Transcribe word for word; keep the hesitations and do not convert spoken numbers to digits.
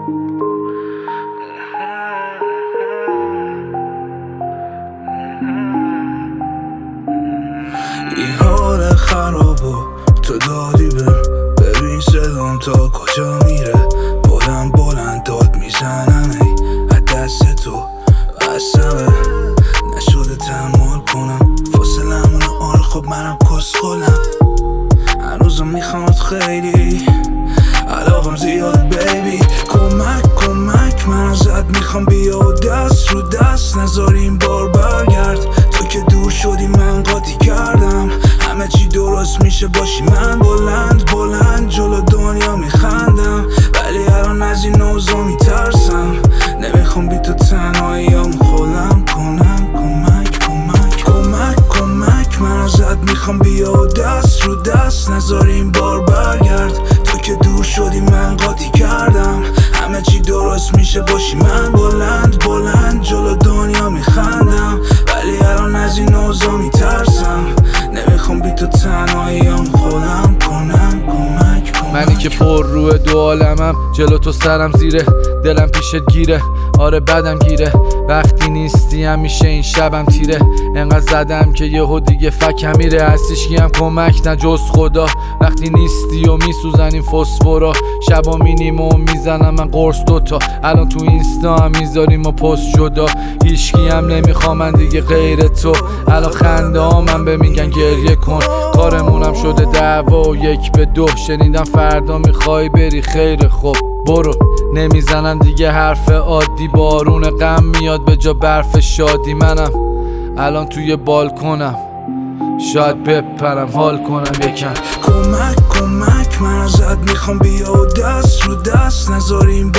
این حال خرابو تو دادی بهم، ببین صدام تا کجا میره. بلند بلند داد میزنم ای از دست تو بستمه، نشده تحمل کنم فاصلمونو. آره خب منم کسخلم، هنوزم میخوامت خیلی، علاقم زیاد بیبی. کمک کمک من ازت میخوام، بیا و دست رو دست نذاری این بار برگرد. تو که دور شدی من قاطی کردم، همه چی درست میشه باشی من بلند بلند جلو دنیا میخندم. ولی الان از این اوضاع میترسم، نمیخوام بی تو تنهاییام خودم کنم. کمک کمک کمک کمک من ازت میخوام، بیا و دست رو دست نذاری این بار برگرد. تو که دور شدی من قاطی کردم، همه چی درست میشه باشی من بلند بلند جلو دنیا میخندم. ولی الان از این اوضاع میترسم، نمیخوام بی تو تنهاییام خودم کنم. کمک کمک منی که پر روی دو عالمم، جلو تو سرم زیره، دلم پیشت گیره. آره بدم گیره وقتی نیستی، همیشه این شبم تیره. انقدر زدم که یهو دیگه فکم میره، هستیش هم کمک نه جز خدا. وقتی نیستی و میسوزن این فسفورا، شبا مینیم و میزنم من قرص دوتا. الان تو اینستا هم میذاریم و پست جدا، هیچکی هم نمیخوام من دیگه غیر تو. الان خنده ها من به میگن گریه کن، کارمونم شده دعوا و یک به دو. شنیدم فردا میخوای بری، خیر خوب برو. نمیزنم دیگه حرف عادی، بارون غم میاد به جا برف شادی. منم الان توی بالکنم، شاید بپرم حال کنم یکم. کمک کمک من ازت میخوام، بیا و دست رو دست نذاری این